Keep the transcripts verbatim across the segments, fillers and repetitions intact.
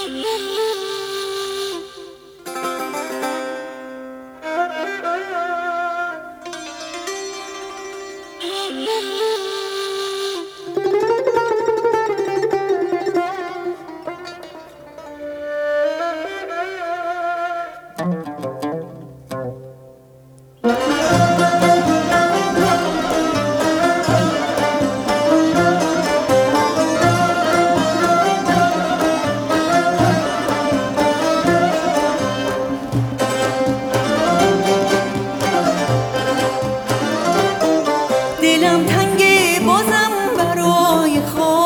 دلم تنگه بازم برای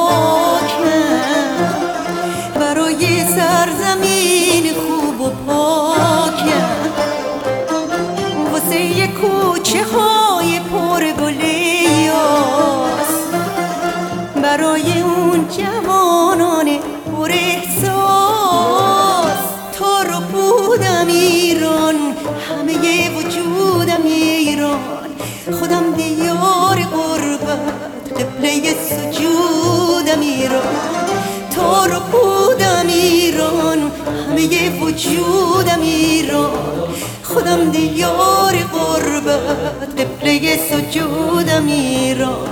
خاکم، برای سرزمین خوب و پاکم، واسه کوچه های پر گل یاس، برای اون جوانان پر احساس. تار و پودم ایران، همه وجودم ایران، خودم دیار غربت، قبله سجودم ایران. تار و پودم ایران، همه وجودم ایران، خودم دیار غربت، قبله سجودم ایران.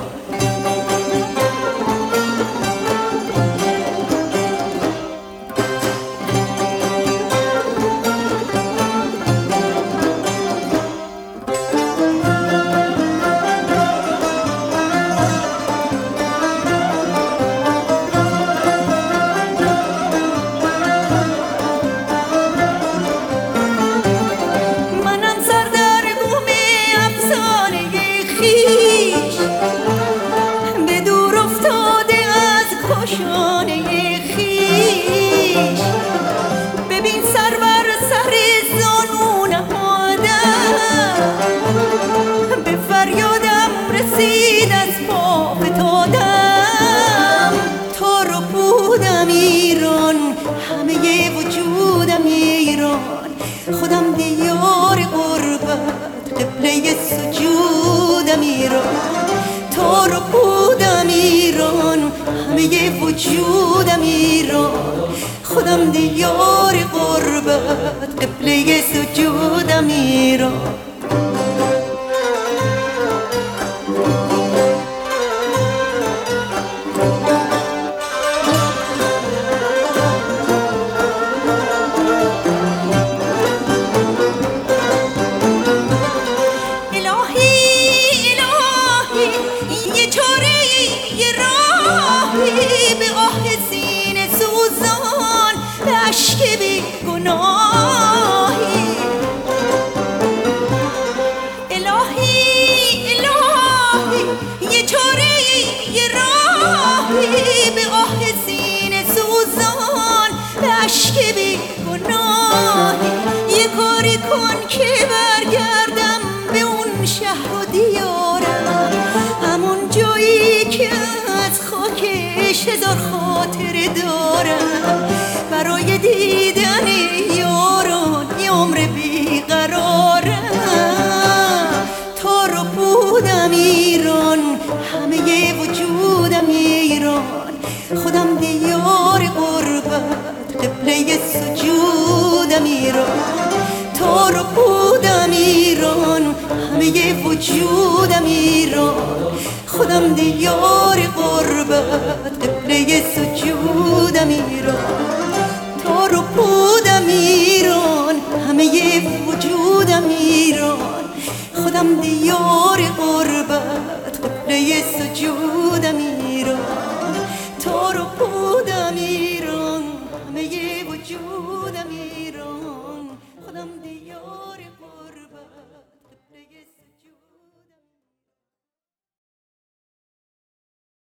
به دور افتاده از کاشانه خویش، ببین سر بر سر زانو نهادم، به فریادم رسید از پا فتادم. تار و پودم ایران، همه وجودم ایران، خودم دیار غربت، قبله سجودم ایران. تار و پودم ایران، همه وجودم ایران، خودم دیار غربت، قبله سجودم ایران. به آه سینه سوزان، به اشک بی گناهی. الهی الهی یه چاره یه راهی، به آه سینه سوزان، به اشک بی گناهی. یه کاری کن که برگردم به اون شهر و دیارم، همون جایی که از خاکش هزار خاطره دارم. برای دیدن یاران یه عمر بیقرارم. تار و پودم ایران، همه وجودم ایران، خودم دیار غربت، قبله سجودم ایران. تار و پودم ایران، همه وجودم ایران، خودم دیار غربت، قبله سجودم ایران. تار و پودم ایران، همه وجودم ایران، خودم دیار غربت، قبله سجودم ایران. تار و پودم ایران، همه وجودم ایران، خودم دیار غربت، قبله